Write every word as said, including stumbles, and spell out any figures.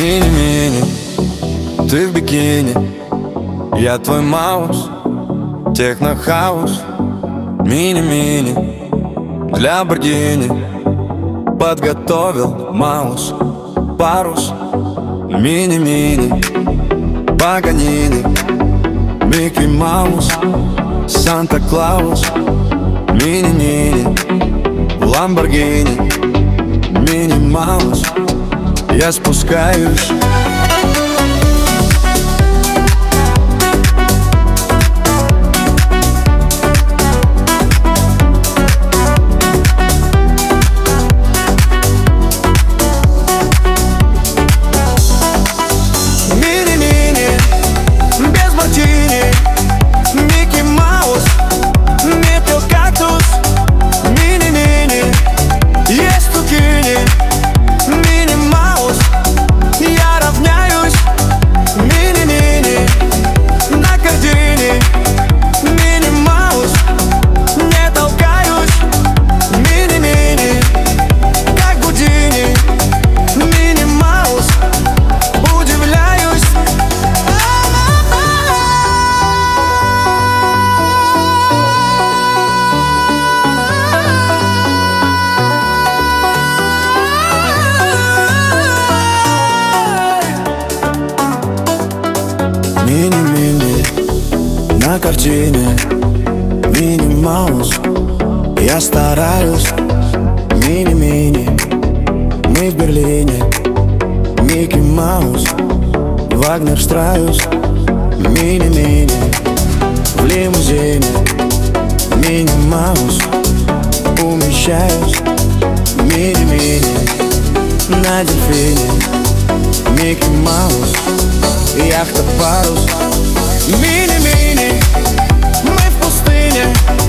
Мини-мини, ты в бикини, я твой маус, техно-хаус. Мини-мини, для Боргини подготовил маус, парус. Мини-мини, Паганини, Микки Маус, Санта-Клаус. Мини-мини, Ламборгини, Мини-Маус. Я спускаюсь. Мини-мини на картине, Мини-Маус. Я стараюсь. Мини-мини, мы в Берлине. Микки Маус, Вагнер Страус. Мини-мини, в лимузине. Мини-Маус, умещаюсь. Мини-мини, на дельфине. Микки Маус, яхта парус. Мини-мини, мы в пустыне.